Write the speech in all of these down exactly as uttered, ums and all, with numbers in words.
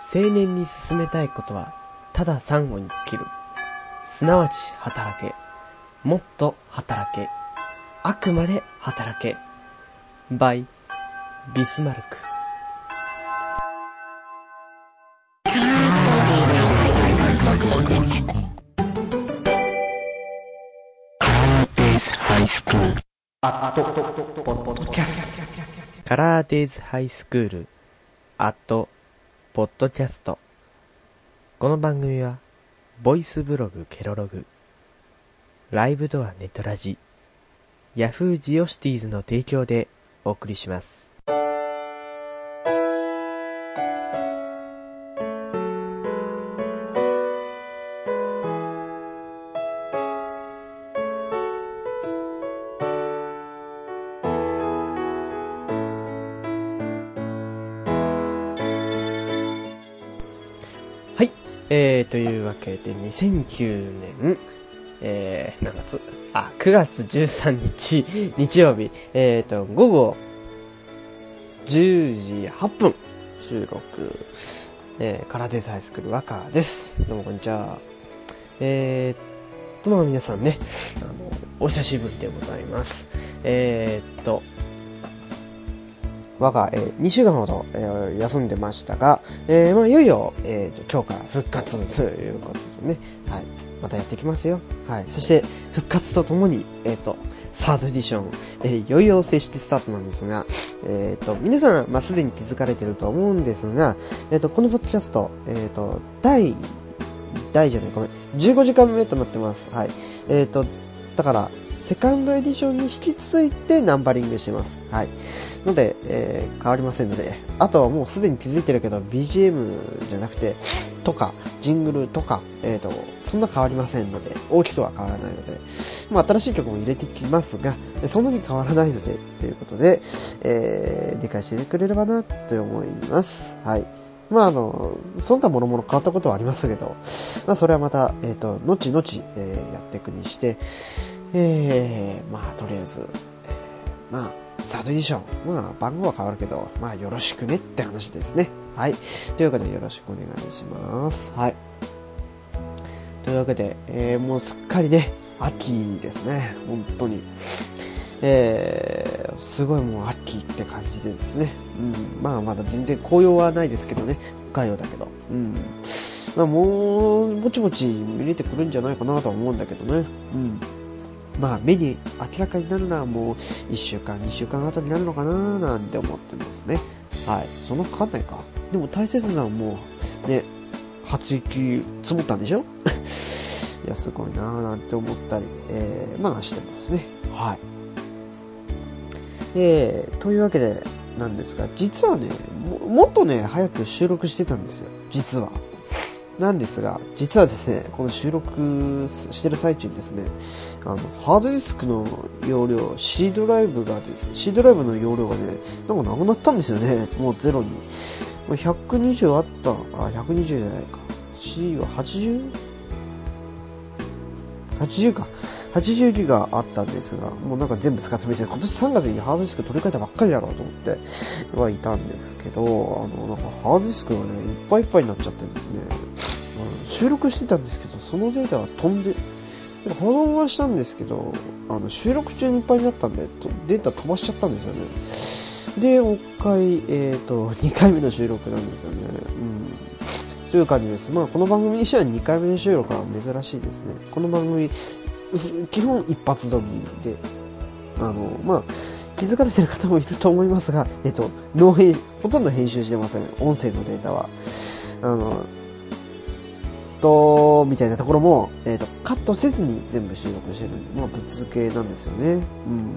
青年に進めたいことはただ三語に尽きる。すなわち働け、もっと働け、あくまで働け。by ビスマルク。カラーデイズハイスクールアットポッドキャスト。この番組はボイスブログケロログ、ライブドアネトラジ、ヤフージオシティーズの提供でお送りします。はい、えー、というわけでにせんきゅうねん、えー、何月あ、くがつじゅうさんにち日曜日、えーと、午後じゅうじはっぷん収録、えー、カラーデイズハイスクール若です。どうもこんにちは。えーと、まあ皆さんね、あの、お久しぶりでございます。えーと、我が、えー、にしゅうかんほど、えー、休んでましたが、えー、まあいよいよ、えーと、今日から復活ということでね、はい、またやっていきますよ。はい、そして復活とともに、えーと、サードエディション、えー、いよいよ正式スタートなんですが、えーと、皆さん、まあすでに気づかれていると思うんですが、えーと、このポッドキャスト、えーと、第、第じゃない、ごめん、じゅうごじかんめとなってます。はい。えーと、だから、セカンドエディションに引き継いでナンバリングしてます。はい。ので、えー、変わりませんので、あとはもうすでに気づいてるけど、ビージーエム じゃなくて、とか、ジングルとか、えーと、そんな変わりませんので、大きくは変わらないので、まあ新しい曲も入れていきますが、そんなに変わらないので、ということで、えー、理解してくれればな、と思います。はい。まああの、そんなもろもろ変わったことはありますけど、まあそれはまた、えっと、後々、えー、やっていくにして、えー、まあとりあえず、えー、まあ、サードエディション。まあ、番号は変わるけど、まあ、よろしくねって話ですね。はい。というわけで、よろしくお願いします。はい。というわけで、えー、もうすっかりね、秋ですね。本当に。えー、すごいもう秋って感じでですね。うん。まあ、まだ全然紅葉はないですけどね。北海道だけど。うん。まあ、もう、ぼちぼち見れてくるんじゃないかなとは思うんだけどね。うん。まあ目に明らかになるのはもういっしゅうかんにしゅうかんあたりになるのかななんて思ってますね。はい。そんなかかんないか。でも大雪山もね、はちきゅう積もったんでしょいやすごいなーなんて思ったり、えー、まあしてますね。はい。えー、というわけでなんですが、実はね も, もっとね早く収録してたんですよ。実は。なんですが、実はですね、この収録してる最中にですね、あの、ハードディスクの容量、C ドライブがです、C ドライブの容量がね、なんかなくなったんですよね。もうゼロに。ひゃくにじゅうあった、あ、ひゃくにじゅうじゃないか。C は はちじゅう?はちじゅう か。はちじゅうギガあったんですが、もうなんか全部使ってみて、今年さんがつにハードディスク取り替えたばっかりだろうと思ってはいたんですけど、あの、なんかハードディスクがね、いっぱいいっぱいになっちゃってですね、収録してたんですけど、そのデータが飛んで、保存はしたんですけど、あの収録中にいっぱいになったんで、データ飛ばしちゃったんですよね。で、もう一回、えっと、にかいめの収録なんですよね。うん。という感じです。まあ、この番組にしてはにかいめの収録は珍しいですね。この番組、基本一発撮りで、あの、まあ、気づかれてる方もいると思いますが、えっと、ノー編、ほとんど編集してません。音声のデータは。あの、と、みたいなところも、えっと、カットせずに全部収録してるんで、まあ、ぶっ続けなんですよね。うん。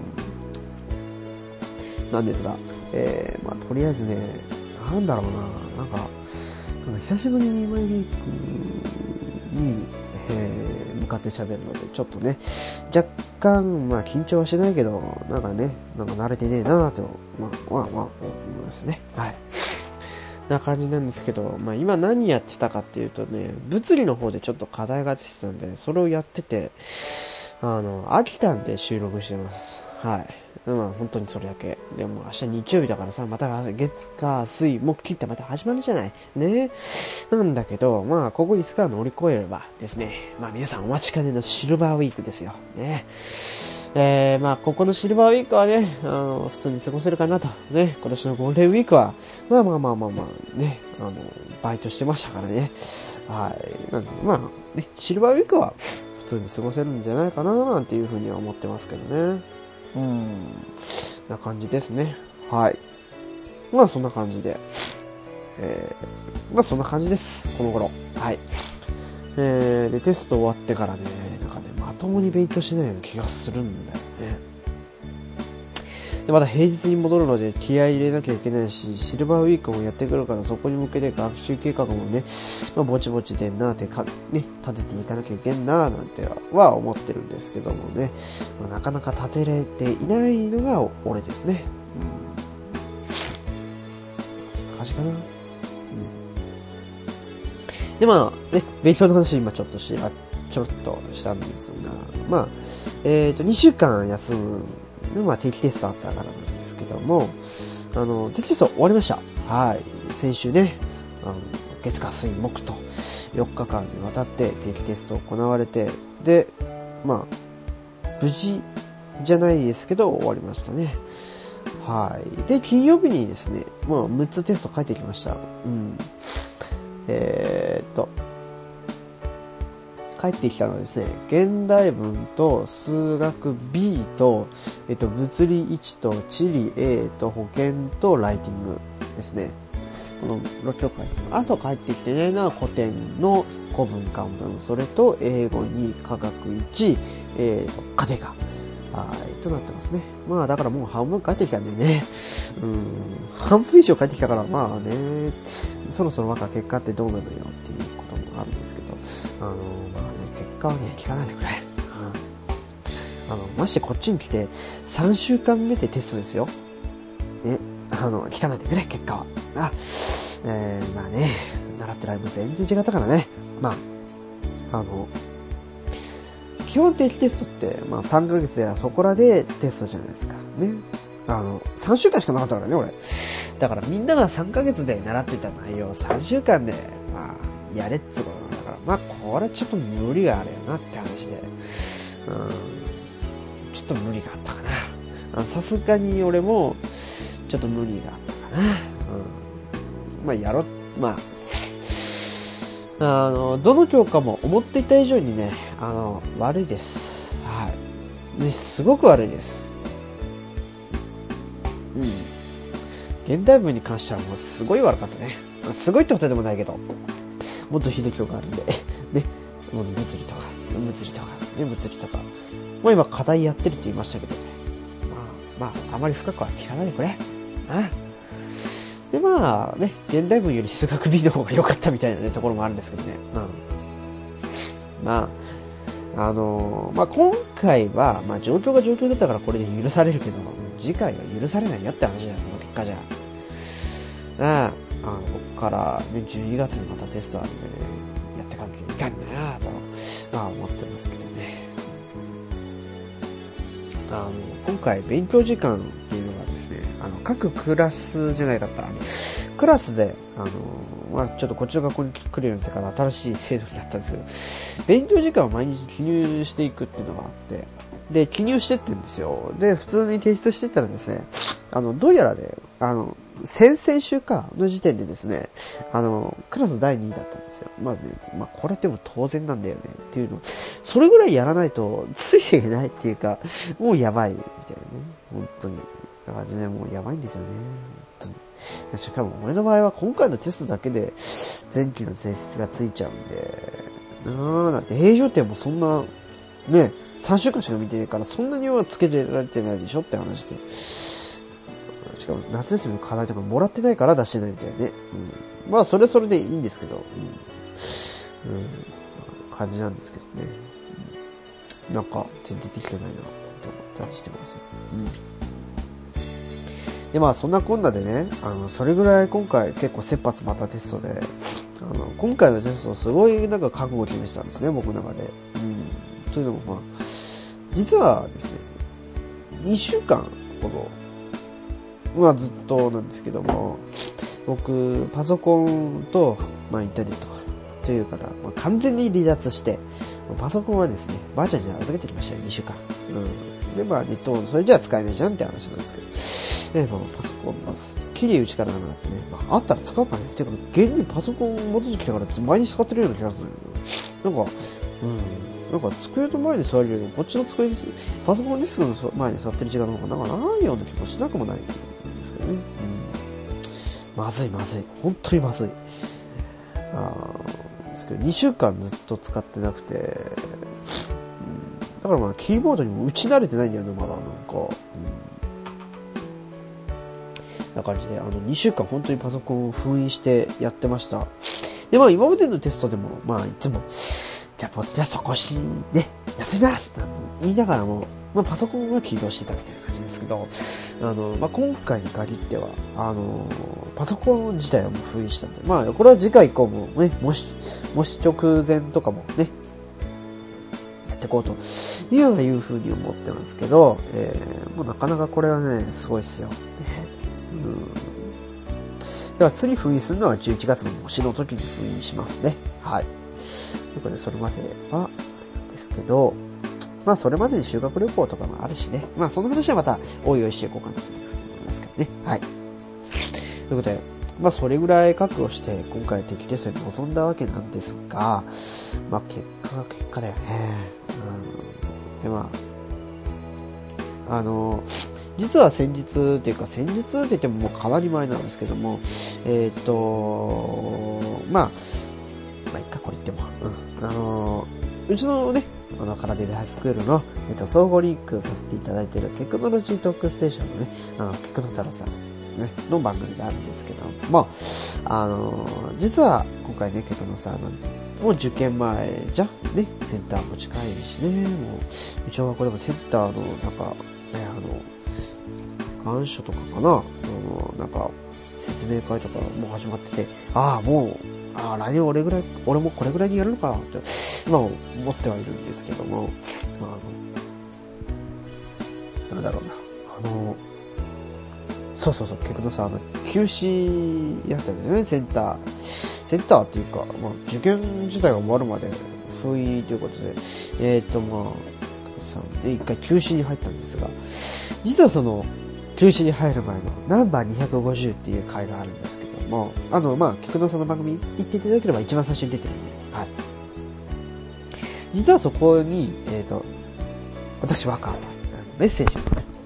なんですが、えー、まあ、とりあえずね、なんだろうな、なんか、なんか久しぶりにマイリークに、えー、向かって喋るので、ちょっとね、若干、まあ、緊張はしないけど、なんかね、なんか慣れてねえなぁと、まあ、まあ、まあ、思いますね。はい。な感じなんですけど、まあ今何やってたかっていうとね、物理の方でちょっと課題が出てたんで、それをやってて、あの、飽きたんで収録してます。はい。 まあ本当にそれだけ。でも明日日曜日だからさ、また月火水木金ってまた始まるじゃない。ね。なんだけど、まあここいつか乗り越えればですね、まあ皆さんお待ちかねのシルバーウィークですよ。ね。えー、まあここのシルバーウィークはね、あの、普通に過ごせるかなと。ね。今年のゴールデンウィークは、まあまあまあまあまあ、ね、あの、バイトしてましたからね。はい。なんで、まあ、ね、シルバーウィークは普通に過ごせるんじゃないかななんていうふうには思ってますけどね。うん、な感じですね。はい。まあそんな感じで、えー、まあそんな感じです。この頃。はい。えー、で、テスト終わってからね、なんかね、まともに勉強しないような気がするんだよね。で、また平日に戻るので気合い入れなきゃいけないし、シルバーウィークもやってくるから、そこに向けて学習計画もね、まあ、ぼちぼちでんなってか、ね、立てていかなきゃいけんななんては思ってるんですけどもね、まあ、なかなか立てれていないのが俺ですね。うん。感じかな。うん。で、まあ、ね、勉強の話今ちょっとし、あ、ちょっとしたんですが、まあ、えっと、にしゅうかん休む、まあ、定期テストあったからなんですけども、あの、定期テスト終わりました。はい。先週ね、あの、月火水木とよっかかんにわたって定期テスト行われて、で、まあ、無事じゃないですけど終わりましたね。はい。で、金曜日にですね、まあ、むっつテスト書いてきました。うん。えー、っと、帰ってきたのはですね、現代文と数学 B と、えっと、物理いちと地理 A と保健とライティングですね。このろっきょく書いてきた。あと帰ってきてないのは古典の古文漢文、それと英語に科学いち、えっと、家庭科。はい、となってますね。まあだからもう半分帰ってきたんでね。うん、半分以上帰ってきたから、まあね、そろそろまた結果ってどうなのよっていうこともあるんですけど、あの、まあね、結果はね、聞かないでくれ。うん、あの、ましてこっちに来てさんしゅうかんめでテストですよ。ね、あの、聞かないでくれ、結果は。あ、えー、まあね、習ってる間も全然違ったからね。まあ、あの、基本定期テストって、まあさんかげつやそこらでテストじゃないですか。ね。あの、さんしゅうかんしかなかったからね、俺。だからみんながさんかげつで習ってた内容をさんしゅうかんで、まあ、やれっつうことなんだから、まあ、これはちょっと無理があるよなって話で。うん。ちょっと無理があったかな。さすがに俺も、ちょっと無理があったかな。うん。まあ、やろ、まあ、あの、どの教科も思っていた以上にね、あの、悪いです。はい。ね、すごく悪いです。うん。現代文に関してはもうすごい悪かったね。すごいってことでもないけど、もっとひどい教科あるんで。ね。もう物理とか、物理とか、ね、物理とか。もう今課題やってるって言いましたけどね。まあ、まあ、あまり深くは聞かないでくれ。あで、まあね、現代文より数学 B の方が良かったみたいなね、ところもあるんですけどね。うん。まあ、あのー、まあ今回は、まあ状況が状況だったからこれで許されるけど、次回は許されないよって話だよ、この結果じゃ。ああ、あの、ここからね、じゅうにがつにまたテストあるんでね、やっていかなきゃいかんなと、まあ思ってますけどね。あの、今回勉強時間っていうのがですね、あの、各クラスじゃないかった、あの、クラスで、あの、まあちょっとこっちの学校に来るようになってから新しい制度になったんですけど、勉強時間を毎日記入していくっていうのがあって、で、記入してってんですよ。で、普通に提出してったらですね、あの、どうやらね、あの、先々週かの時点でですね、あの、クラスだいにいだったんですよ。まずね、まあこれっても当然なんだよねっていうの。それぐらいやらないとついていけないっていうか、もうやばいみたいなね。本当に。だからね、もうやばいんですよね。本当に。しかも俺の場合は今回のテストだけで前期の成績がついちゃうんで、なーなんて平常点もそんな、ね、さんしゅうかんしか見てないからそんなにはつけられてないでしょって話で。しかも夏休みの課題とかもらってないから出してないみたいね。うん。まあそれそれでいいんですけど、うん。うん、感じなんですけどね。うん、なんか全然できてないなと思ったりしてますよ。うん。でまあそんなこんなでね、あのそれぐらい今回結構切羽詰まったテストで、あの今回のテストすごいなんか覚悟を決めてたんですね、僕の中で。うん。というのもまあ実はですね、にしゅうかんこの、まあずっとなんですけども、僕、パソコンと、まあインターネットというから、まあ、完全に離脱して、パソコンはですね、ばあちゃんに預けてきましたよ、にしゅうかん。うん。で、まあネットもそれじゃあ使えないじゃんって話なんですけど、えまあパソコンがきりうちからなくなってね、まああったら使うかね。てか、現にパソコン持ってきたから毎日使ってるような気がする。なんか、うん。なんか机の前に座るよりも、こっちの机に、パソコンディスクの前に座ってる時間の方がなんかないような気もしなくもないんですけどね。うん。まずいまずい。本当にまずい。あですけど、にしゅうかんずっと使ってなくて、うん、だからまあ、キーボードにも打ち慣れてないんだよね、まだ。なんか、うん。な感じで、あの、にしゅうかん本当にパソコンを封印してやってました。で、まあ、今までのテストでも、まあ、いつも、じゃあ、ポッドキャスト更新ね、休みますって言いながらも、まあ、パソコンは起動してたみたいな感じですけど、あの、まあ、今回に限っては、あの、パソコン自体はもう封印したんで、まあ、これは次回以降もね、もし、もし直前とかもね、やっていこうといういうふうに思ってますけど、えー、もうなかなかこれはね、すごいですよ。ね、うん。だから次封印するのはじゅういちがつの模試の時に封印しますね。はい。ということで、それまでは、ですけど、まあ、それまでに修学旅行とかもあるしね。まあ、その話はまた、おいおいしていこうかなというふうに思いますけどね。はい。ということで、まあ、それぐらい覚悟して、今回敵テストに臨んだわけなんですが、まあ、結果が結果だよね。うん。で、まあ、あの、実は先日っていうか、先日って言ってももうかなり前なんですけども、えっと、まあ、まあ、いっか、これ言っても。うん。あのー、うちのね、あの、カラデザハイスクールの、えっと、相互リンクさせていただいているテクノロジートークステーションのね、あの、ケクノ太郎さん、ね、の番組があるんですけども、あのー、実は、今回ね、ケクノさん、もう受験前じゃんね、センターも近いしね、もう、うちの学校でもセンターの、なんか、ね、あの、願書とかかな、あの、なんか、説明会とかもう始まってて、ああ、もう、ああ、来年俺ぐらい、俺もこれぐらいにやるのかって、まあ、思ってはいるんですけども、まあ、あの、なんだろうな、あの、そうそうそう、結局さ、あの、休止やったんですよね、センター。センターっていうか、まあ、受験自体が終わるまで封印ということで、えっと、まあ、さんで一回休止に入ったんですが、実はその、休止に入る前のナンバーにひゃくごじゅうっていう回があるんですけども、あの、まあ、菊野さんの番組行っていただければ一番最初に出てるんで、はい。実はそこに、えっと、私はか、メッセージを、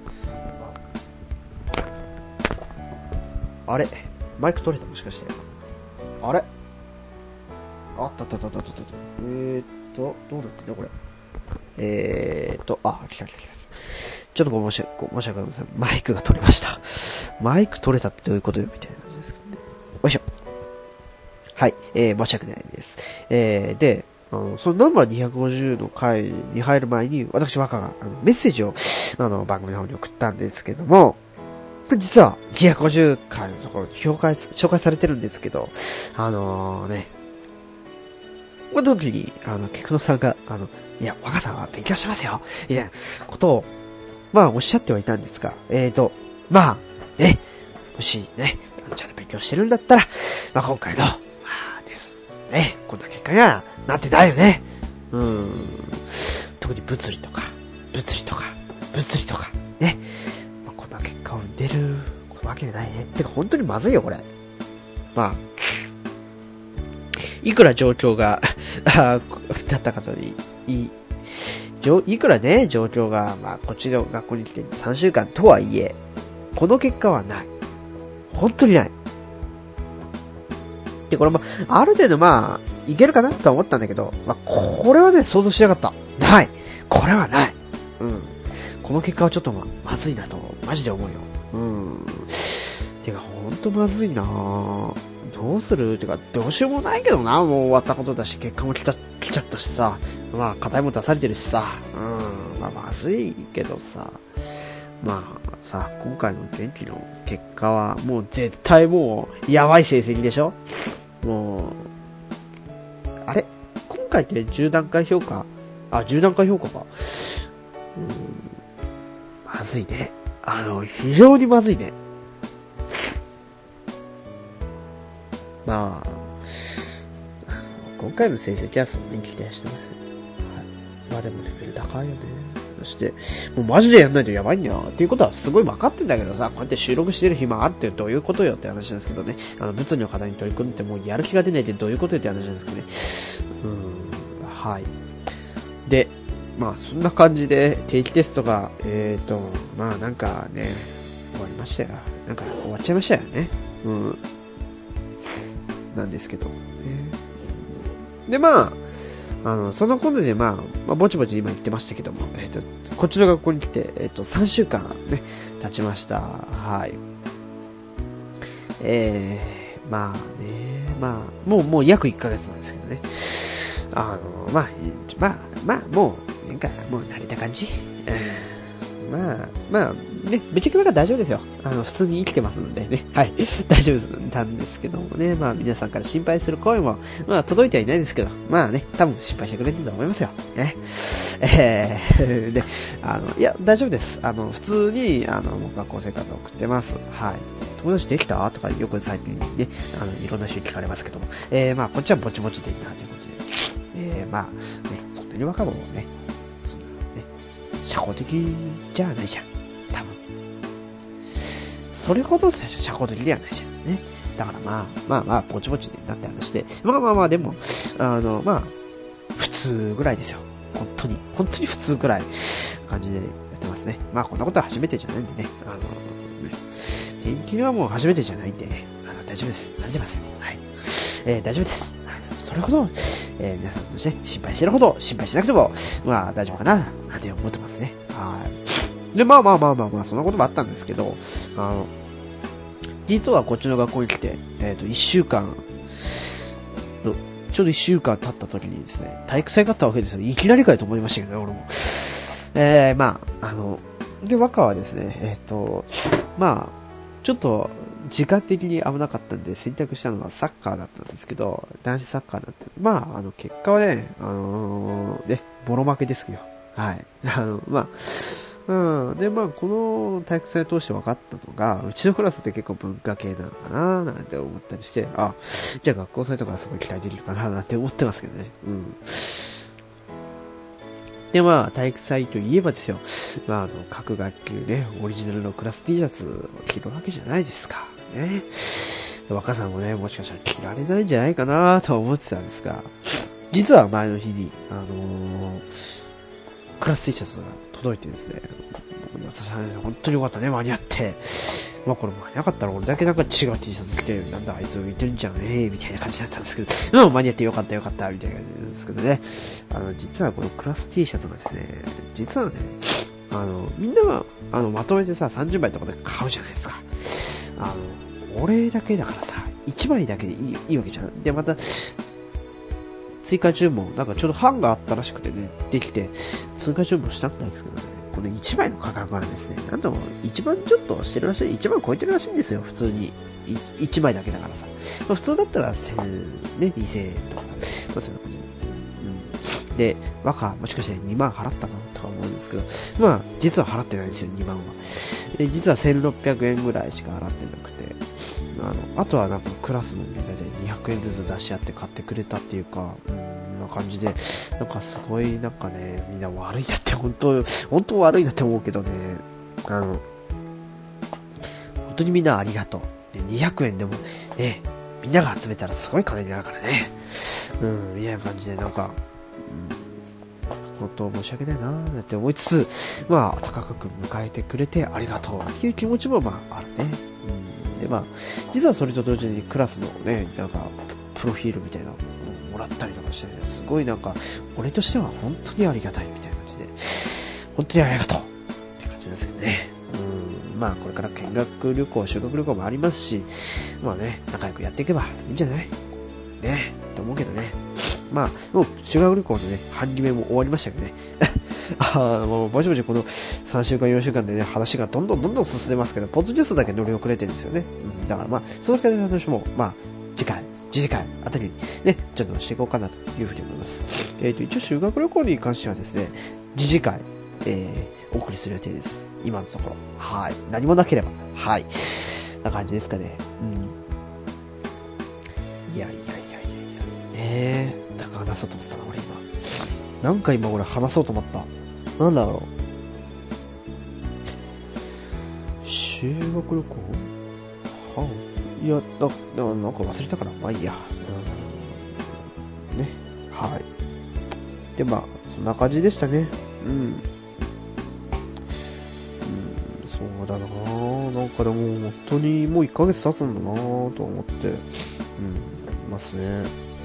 あれマイク取れたもしかして。あれあったったったったったった。えーっと、どうなってんだこれ。えーっと、あ、来た来た来た。ちょっとご申し訳ご申し訳ございません。マイクが取れました。マイク取れたってどういうことよみたいな感じですけどね。よいしょ。はい、えー、申し訳ないです。えー、で、あの、そのナンバーにひゃくごじゅうの回に入る前に、私若が、あの、メッセージを、あの、番組の方に送ったんですけども、実は、にひゃくごじゅう回のところに紹介、紹介されてるんですけど、あのー、ね、この時に、あの、菊野さんが、あの、いや、若さんは勉強してますよみたいなことを、まあ、おっしゃってはいたんですが、えーと、まあ、ね、もしね、ちゃんと勉強してるんだったら、まあ、今回の、まあ、です。ね、こんな結果にはなってないよね。うん。特に物理とか、物理とか、物理とか、ね。まあ、こんな結果を出るわけないね。てか、本当にまずいよ、これ。まあ、いくら状況が、だったかといい、いくらね、状況が、まあ、こっちの学校に来てさんしゅうかんとはいえ、この結果はない。本当にない。で、これも、ある程度まあ、いけるかなとは思ったんだけど、まあ、これはね、想像しなかった。ない。これはない。うん。この結果はちょっとま、まずいなと、マジで思うよ。うん。てか、ほんとまずいなぁ。どうするってか、どうしようもないけどな、もう終わったことだし、結果も来た、来ちゃったしさ。まあ、課題も出されてるしさ。うん。まあ、まずいけどさ。まあ、さ、今回の前期の結果は、もう絶対もう、やばい成績でしょ？もう、あれ？今回ってじゅう段階評価？あ、じゅう段階評価か。うん。まずいね。 あの、非常にまずいね。まあ、今回の成績はそんなに期待してません。はい。まあでもレベル高いよね。そして、もうマジでやんないとやばいんだよ。っていうことはすごい分かってんだけどさ、こうやって収録してる暇あってどういうことよって話なんですけどね。あの、物理の課題に取り組んでもうやる気が出ないってどういうことよって話なんですけどね。うーん、はい。で、まあそんな感じで定期テストが、えーと、まあなんかね、終わりましたよ。なんか終わっちゃいましたよね。うん。なんですけど。で、まあ、あの、そのことで、まあ、まあ、ぼちぼち今言ってましたけども、えっと、こっちの学校に来て、えっと、さんしゅうかんね、経ちました。はい。えー、まあね、まあ、もう、もう約いっかげつなんですけどね。あの、まあ、まあ、まあ、もう、なんか、もう慣れた感じ。うん、まあ、まあ、ね、ぶっちゃけば大丈夫ですよ。あの、普通に生きてますのでね。はい。大丈夫なんですけどもね。まあ、皆さんから心配する声も、まあ、届いてはいないですけど、まあね、多分心配してくれてると思いますよ。ね。えー、で、あの、いや、大丈夫です。あの、普通に、あの、学校生活を送ってます。はい。友達できたとかよく最近ね、あの、いろんな人に聞かれますけども。えー、まあ、こっちはぼちぼちでいったということで。えー、まあ、ね、そんなに若者もね、そんなね、社交的じゃないじゃん。多分。それほど社交的ではないじゃんね。だからまあ、まあまあ、ぼちぼちになって話して、まあまあまあ、でも、あの、まあ、普通ぐらいですよ。本当に、本当に普通ぐらい感じでやってますね。まあ、こんなことは初めてじゃないんでね。あの、ね、天気はもう初めてじゃないんでね。あの、大丈夫です。慣れてますよ。はい。えー、大丈夫です。それほど、えー、皆さんとして心配してるほど心配しなくても、まあ、大丈夫かな、なんて思ってますね。はい。で、まあまあまあまあまあ、そんなこともあったんですけど、あの、実はこっちの学校に来て、えっと、一週間の、ちょうど一週間経った時にですね、体育祭があったわけですよ。いきなりかよと思いましたけどね、俺も。えー、まあ、あの、で、和歌はですね、えっと、まあ、ちょっと、時間的に危なかったんで選択したのはサッカーだったんですけど、男子サッカーだった。まあ、あの、結果はね、あのー、ね、ボロ負けですよ。はい。あの、まあ、うん。で、まあ、この体育祭を通して分かったのが、うちのクラスって結構文化系なのかななんて思ったりして、あ、じゃあ学校祭とかすごい期待できるかななんて思ってますけどね。うん。で、まあ、体育祭といえばですよ。まあ、あの、各学級ね、オリジナルのクラス T シャツを着るわけじゃないですか。ね。若さんもね、もしかしたら着られないんじゃないかなとは思ってたんですが、実は前の日に、あのー、クラス T シャツが届いてですね、私はね、本当によかったね、間に合って。まあこれ間に合わなかったら俺だけなんか違う T シャツ着て、なんだあいつ浮いてるんじゃん、ええー、みたいな感じだったんですけど、うん、間に合ってよかったよかった、みたいな感じなんですけどね。あの、実はこのクラス T シャツがですね、実はね、あの、みんなは、あの、まとめてさ、さんじゅうまいとかで買うじゃないですか。あの、俺だけだからさ、いちまいだけでいい、いいわけじゃん。で、また、追加注文、なんかちょうど版があったらしくてね、できて、追加注文したくないんですけどね、このいちまいの価格はですね、なんともいちまんちょっとしてるらしい、いちまん超えてるらしいんですよ、普通に。いちまいだけだからさ。まあ、普通だったらせん、ね、にせんえんとか、まあ、そういう感じ。うん。で、和歌、もしかしてにまん払ったのとか思うんですけど、まあ、実は払ってないんですよ、にまんは。で、実はせんろっぴゃくえんぐらいしか払ってなくて、あの、あとはなんかクラスのみんなでにひゃくえんずつ出し合って買ってくれたっていうか、うん、な感じで、なんかすごいなんかね、みんな悪いなって本当、本当悪いなって思うけどね、あの、本当にみんなありがとう。で、にひゃくえんでもね、みんなが集めたらすごい金になるからね。うん、みたいな感じでなんか、うん、本当申し訳ないなーって思いつつ、まあ、温かく迎えてくれてありがとうっていう気持ちもまあ、あるね。うん、で、まあ、実はそれと同時にクラスのね、なんか、プロフィールみたいなのをもらったりとかしてね、すごいなんか、俺としては本当にありがたいみたいな感じで、本当にありがとうって感じですよね。うん、まあ、これから見学旅行、修学旅行もありますし、まあね、仲良くやっていけばいいんじゃないね、と思うけどね。まあ、もう修学旅行のね、半決めも終わりましたけどね。ああ、もうぼちぼちこのさんしゅうかんよんしゅうかんでね、話がどんどんどんどん進んでますけど、ポッドキャストだけ乗り遅れてるんですよね。うん、だからまあ、その辺の話も、まあ、次回、次次回あたりにね、ちょっとしていこうかなというふうに思います。えっと、一応修学旅行に関してはですね、次次回、えー、お送りする予定です。 今のところ。はい。何もなければ。はい。な感じですかね。うん。いやいやいやいやいや。ねえ。なんか話そうと思ったな、俺今。なんか今俺話そうと思った。なんだろう。修学旅行はあ、いや、だ、なんか忘れたから、まあいいや。うん、ね。はい。で、まあ、そんな感じでしたね。うん。うん、そうだなぁ。なんかでも、本当にもういっかげつ経つんだなぁと思って、うん、いますね。うん。うん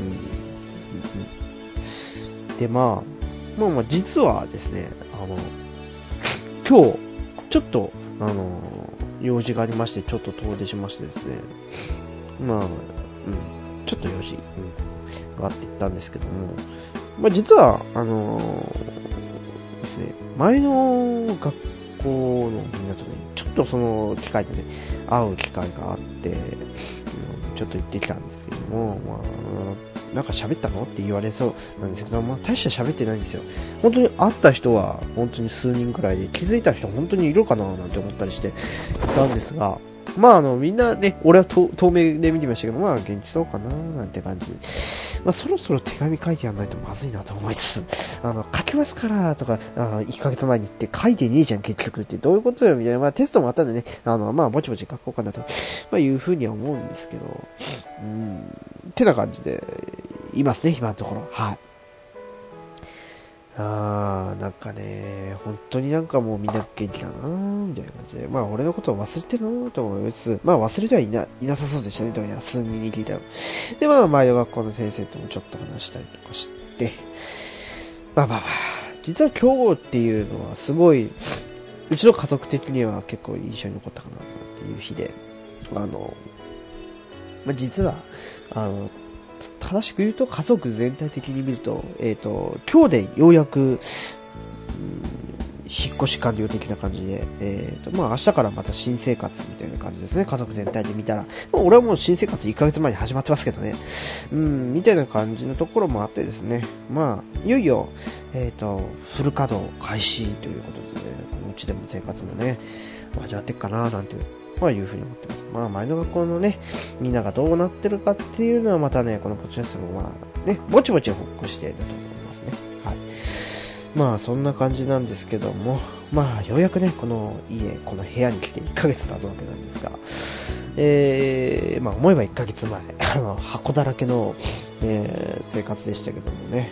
うん、で、まあ、まあまあ、実はですね、あの、今日、ちょっと、あの、用事がありまして、ちょっと遠出しましてですね、まあ、うん、ちょっと用事、うん、があって言ったんですけども、まあ実は、あのー、ですね、前の学校のみんなとね、ちょっとその機会でね、会う機会があって、うん、ちょっと行ってきたんですけども、まあ、なんか喋ったのって言われそうなんですけど、まあ大して喋ってないんですよ。本当に会った人は本当に数人くらいで、気づいた人本当にいるかななんて思ったりしてたんですが、まああのみんなね、俺は遠目で見てましたけど、まあ元気そうかななんて感じ。まあそろそろ手紙書いてやんないとまずいなと思いつつ、あの、書きますからとか、あいっかげつまえに言って書いてねえじゃん結局ってどういうことよみたいな、まあテストもあったんでね、あの、まあぼちぼち書こうかなと、まあいうふうには思うんですけど、うん、ってな感じで、いますね、今のところ。はい。あー、なんかね、本当になんかもうみんな元気だなみたいな感じで、まあ俺のことを忘れてるなと思います。まあ忘れてはいな、いなさそうでしたね、どうやら数人に聞いたよ。で、まあ前の学校の先生ともちょっと話したりとかして、まあまあまあ、実は今日っていうのはすごい、うちの家族的には結構印象に残ったかなっていう日で、あの、まあ実は、あの、正しく言うと家族全体的に見ると、えっ、ー、と、今日でようやく、うん、引っ越し完了的な感じで、えっ、ー、と、まあ明日からまた新生活みたいな感じですね。家族全体で見たら。まあ、俺はもう新生活いっかげつまえに始まってますけどね。うん、みたいな感じのところもあってですね。まあ、いよいよ、えっ、ー、と、フル稼働開始ということでね、このうちでも生活もね、始まっていくかな、なんていう。まあいうふうに思ってます。まあ前の学校のね、みんながどうなってるかっていうのはまたね、このポッドキャストもまあね、ぼちぼち報告していると思いますね。はい。まあそんな感じなんですけども、まあようやくね、この家、この部屋に来ていっかげつ経つわけなんですが、えー、まあ思えばいっかげつまえ、あの、箱だらけの、えー、生活でしたけどもね、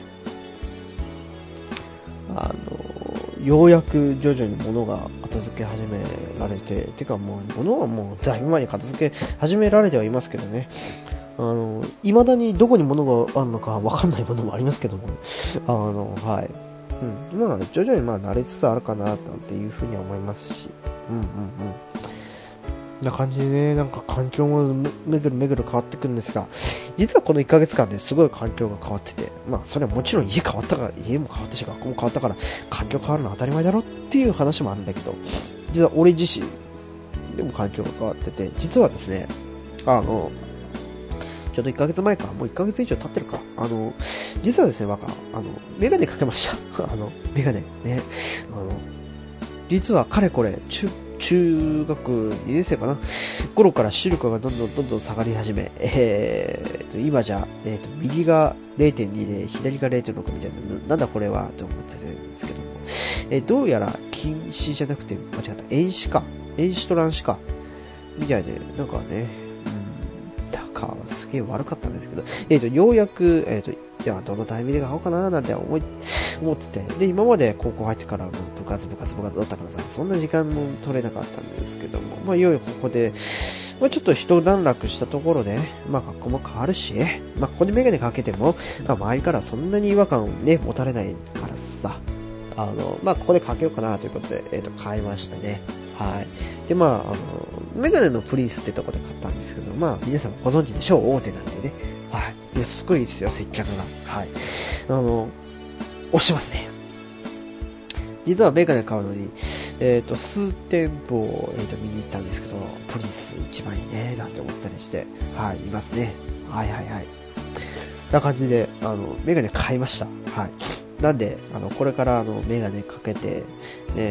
あの、ようやく徐々に物が片付け始められて、てかもう物はもうだいぶ前に片付け始められてはいますけどね、あの、未だにどこに物があるのかわかんないものもありますけども、あの、はい。うん。まあ、徐々にまあ慣れつつあるかな、なんていうふうには思いますし、うんうんうん。な感じでね、なんか環境もめぐるめぐる変わってくるんですが、実はこのいっかげつかんですごい環境が変わってて、まあそれはもちろん家変わったから、家も変わったし学校も変わったから、環境変わるのは当たり前だろっていう話もあるんだけど、実は俺自身でも環境が変わってて、実はですね、あの、ちょうどいっかげつまえか、もういっかげつ以上経ってるか、あの、実はですね、若、あの、メガネかけました。あの、メガネ、ね、あの、実はかれこれ、中、中学にねん生かな頃から視力がどんどんどんどん下がり始め、えー、と今じゃ、えー、と右が れいてんに で左が れいてんろく みたいな、なんだこれはと思ってたんですけども、えー、どうやら近視じゃなくて間違った遠視か遠視と乱視かみたいで、なんかね、うん、だからすげえ悪かったんですけど、えー、とようやく、えー、といやどのタイミングで買おうかななんて思い思ってて、で今まで高校入ってから部活部活部活だったからさ、そんな時間も取れなかったんですけども、まあいよいよここで、まあ、ちょっと一段落したところで、まあ学校も変わるし、まあここでメガネかけても、まあ周りからそんなに違和感をね持たれないからさ、あのまあここでかけようかなということで、えっ、ー、と買いましたね。はい。でまああのメガネのプリンスってとこで買ったんですけど、まあ皆さんご存知でしょう、大手なんでね。はい。いやすごいですよ、接客が。はい。あの押しますね。実はメガネ買うのに、えっ、ー、と、数店舗を、えー、と見に行ったんですけど、プリンス一番いいね、なんて思ったりして、はい、いますね。はいはいはい。な感じで、あの、メガネ買いました。はい。なんで、あの、これからあの、メガネかけて、ね、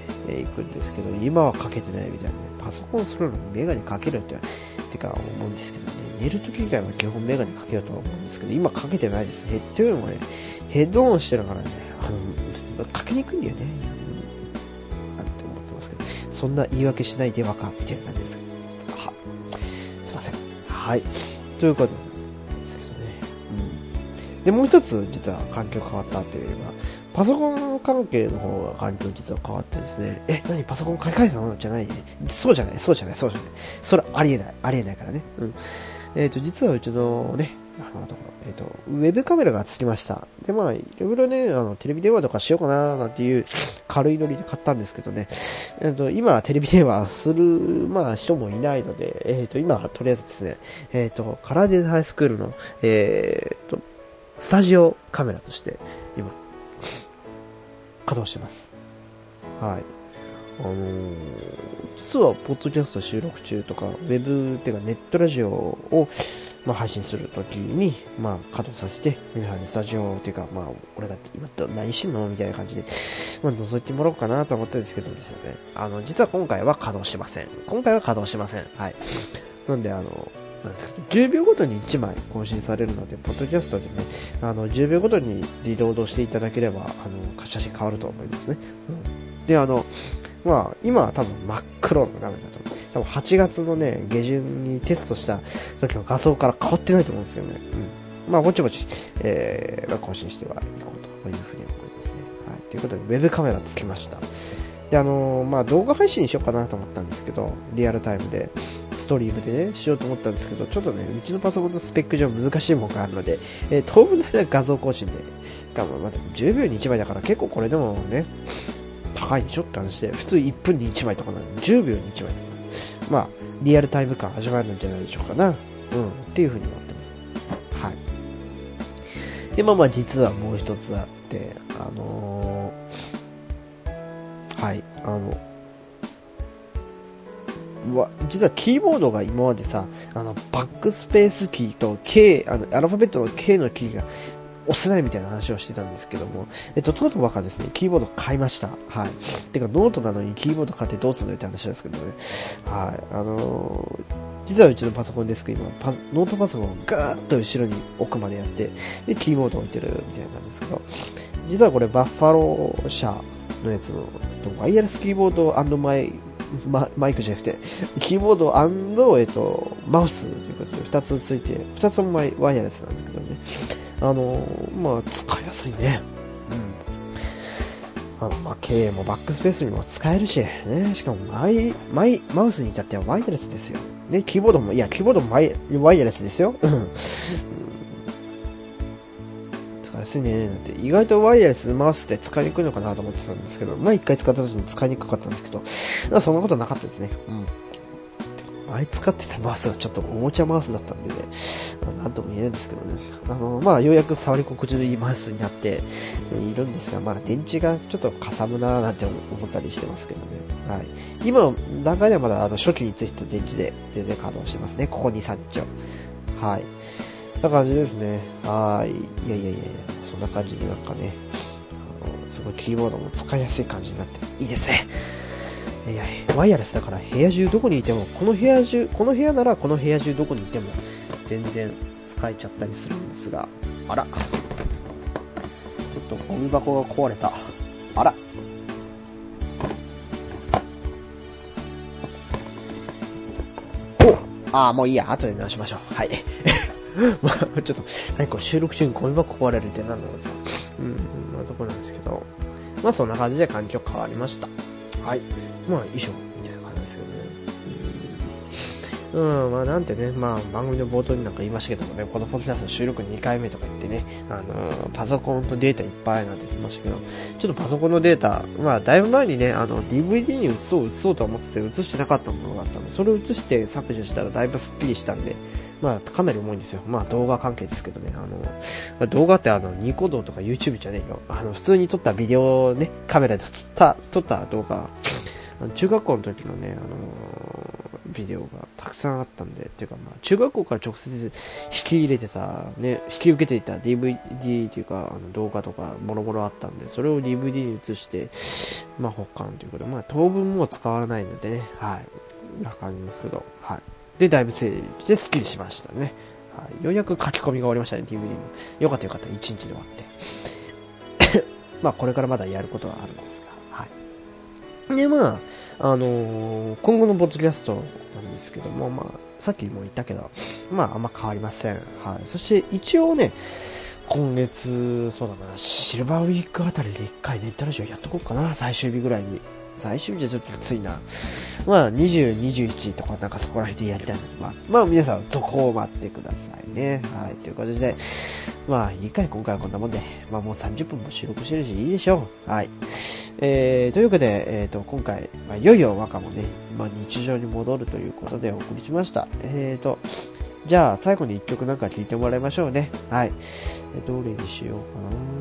えー、行くんですけど、今はかけてないみたいなね。パソコンするのにメガネかけるって、てか思うんですけどね、寝るとき以外は基本メガネかけようとは思うんですけど、今かけてないです。ヘッドよりもね、ヘッドオンしてるからね、あの、かけにくいんだよね。うん、なんて思ってますけど、そんな言い訳しないでわか、みたいな感じですけど。は、すいません。はい。ということなんですけどね。うん。で、もう一つ、実は環境変わったというのは、パソコン関係の方が環境実は変わってですね、え、何パソコン買い替えたのじゃないね。そうじゃない、そうじゃない、そうじゃない。それありえない、ありえないからね。うん。えっ、ー、と、実はうちのね、あのところ、えっ、ー、と、ウェブカメラがつきました。で、まあ、いろいろね、あの、テレビ電話とかしようかななんていう軽いノリで買ったんですけどね、えっ、ー、と、今、テレビ電話する、まあ、人もいないので、えっ、と、今、とりあえずですね、えっ、と、カラーデザインスクールの、えっ、と、スタジオカメラとして、今、稼働してます。はい。あのー、実は、ポッドキャスト収録中とか、ウェブっていうかネットラジオを、まあ、配信するときに、まあ、稼働させて、皆さんにスタジオっていうか、まあ、俺が今何してんのみたいな感じで、まあ、覗いてもらおうかなと思ったんですけどですね。あの、実は今回は稼働しません。今回は稼働しません。はい。なんで、あの、なんですか、じゅうびょうごとにいちまい更新されるので、ポッドキャストでね、あの、じゅうびょうごとにリロードしていただければ、あの、写真変わると思いますね。うん、で、あの、まあ、今は多分真っ黒の画面だと思う。多分はちがつのね、下旬にテストした時の画像から変わってないと思うんですけどね。うん。まあ、ぼちぼち、えー、更新してはいこうというふうに思いますね。はい。ということで、ウェブカメラつきました。で、あのー、まあ、動画配信しようかなと思ったんですけど、リアルタイムで。ストリームでね、しようと思ったんですけど、ちょっとね、うちのパソコンのスペック上難しいものがあるので、えー、当分の間画像更新で、多分まあ、じゅうびょうにいちまいだから結構これでもね、高いでしょって話で、普通いっぷんにいちまいとかなので、じゅうびょうにいちまい。まあ、リアルタイム感味わえるんじゃないでしょうかな。うん、っていうふうに思ってます。はい。で、まあまあ、実はもう一つあって、あのー、はい、あの、うわ、実はキーボードが今までさ、あの、バックスペースキーと K、あの、アルファベットの K のキーが押せないみたいな話をしてたんですけども、えっと、とうとうバカですね、キーボード買いました。はい。てか、ノートなのにキーボード買ってどうするのって話ですけどね。はい。あのー、実はうちのパソコンですけど、今パ、ノートパソコンをガーッと後ろに奥までやって、で、キーボード置いてるみたいなんですけど、実はこれバッファロー社のやつの、ワイヤレスキーボード&マイ、マ, マイクじゃなくて、キーボード&、えっと、マウスということでふたつついて、ふたつもワイヤレスなんですけどね。あの、まあ、使いやすいね。うん。あの、まあ、K もバックスペースにも使えるし、ね。しかも、マイ、マイ、マウスに至ってはワイヤレスですよ。ね、キーボードも、いや、キーボードもワイワイヤレスですよ。うん。使いやすいね。って意外とワイヤレスマウスって使いにくいのかなと思ってたんですけど、まあ一回使った時に使いにくかったんですけど、まあそんなことなかったですね。うん。前使ってたマウスがちょっとおもちゃマウスだったんでね、なんとも言えないんですけどね。あの、まあようやく触り心地のいいマウスになっているんですが、まあ電池がちょっとかさむなーなんて思ったりしてますけどね。はい。今の段階ではまだあの初期についてた電池で全然稼働してますね。ここに、さんにちを。はい。そんな感じですね。はい。いやいやいやいや、そんな感じでなんかね、あの、すごいキーボードも使いやすい感じになっていいですね。いや、ワイヤレスだから部屋中どこにいても、この部屋中、この部屋ならこの部屋中どこにいても全然使えちゃったりするんですが、あら。ちょっとゴミ箱が壊れた。あら。おああ、もういいや。後で直しましょう。はい。まあ、ちょっと、何こう収録中にゴミ箱壊れるってなんだろうさ。うん、まあところなんですけど。まあそんな感じで環境変わりました。はい。まあ、衣装みたいな感じですよね。うん、うん、まあなんてね、まあ番組の冒頭になんか言いましたけどもね、このポッドキャスト収録にかいめとか言ってね、あのー、パソコンとデータいっぱいなんて言いましたけど、ちょっとパソコンのデータ、まあだいぶ前にね、あの ディーブイディー に移そう、移そうと思ってて移してなかったものがあったんで、それを移して削除したらだいぶスッキリしたんで、まあかなり重いんですよ。まあ動画関係ですけどね、あの、動画ってあの、ニコ動とか YouTube じゃねえよ。あの、普通に撮ったビデオをね、カメラで撮った、撮った動画、中学校の時のね、あのー、 ビデオがたくさんあったんで、っていうかまあ中学校から直接引き入れてたね、引き受けていた ディーブイディー というかあの動画とかもろもろあったんで、それを ディーブイディー に移してまあ保管ということで、まあ当分も使わないのでね、はい、な感じですけど、はい。でだいぶ整理してスッキリしましたね。はい、ようやく書き込みが終わりましたね、ディーブイディー も。よかったよかった、いちにちで終わって。まあこれからまだやることはあるんですが、はい。でまあ、あのー、今後のポッドキャストなんですけども、まあ、さっきも言ったけど、まああんま変わりません。はい。そして一応ね、今月、そうだな、シルバーウィークあたりで一回ネットラジオやっとこうかな、最終日ぐらいに。最終日じゃちょっときついな。まあ、にじゅう、にじゅういちとかなんかそこら辺でやりたいので、まあ、まあ皆さん、そこを待ってくださいね。はい、という形で、まあ、いいかい、今回はこんなもんで、まあもうさんじゅっぷんも収録してるし、いいでしょう。はい。えー、というわけで、えっと、今回、まあ、いよいよ和歌もね、まあ日常に戻るということでお送りしました。えーと、じゃあ、最後に一曲なんか聴いてもらいましょうね。はい。どれにしようかな。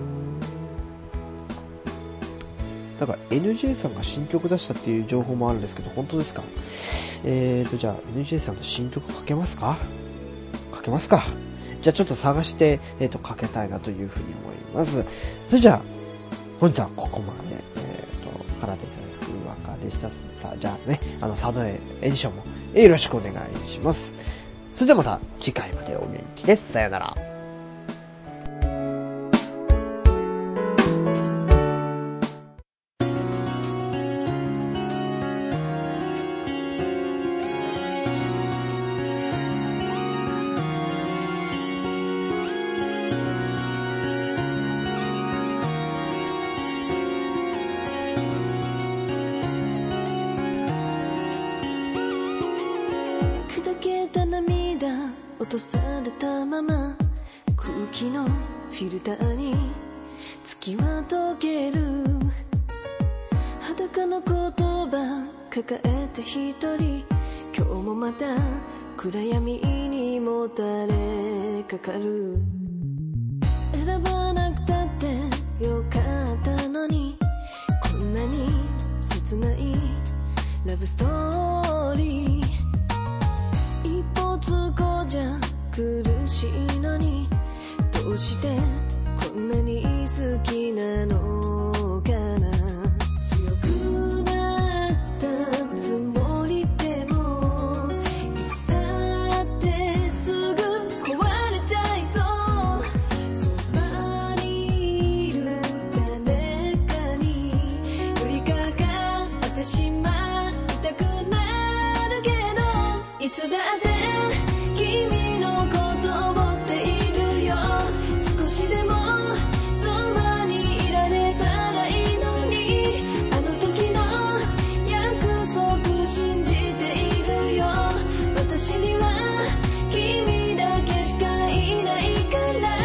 なんか エヌジェー さんが新曲出したっていう情報もあるんですけど、本当ですか？えーと、じゃあ エヌジェー さんの新曲かけますか？かけますか？じゃあちょっと探して、えーと、かけたいなというふうに思います。それじゃあ、本日はここまで、えーと、空手さんすくうわかでした。さあ、じゃあね、あの、サードエディションもよろしくお願いします。それではまた次回までお元気です。さよなら。 砕けた涙落とされたまま空気のフィルターに月は溶ける裸の言葉抱えて一人今日もまた暗闇にもたれかかる選ばなくたってよかったのにこんなに切ないラブストーリー一方通行じゃ苦しいのにどうしてこんなに好きなのかな強くなったつもりでもいつだってすぐ壊れちゃいそうそばにいる誰かに寄りかかってしまいたくなるけどいつだって君のこと思っているよ少しでもそばにいられたらいいのにあの時の約束信じているよ私には君だけしかいないから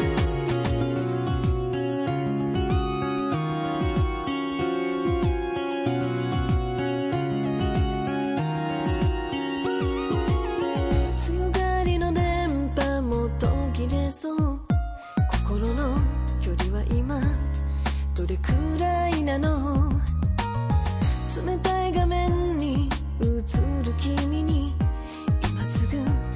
強がりの電波も途切れそう心の距離は今どれくらいなの冷たい画面に映る君に今すぐ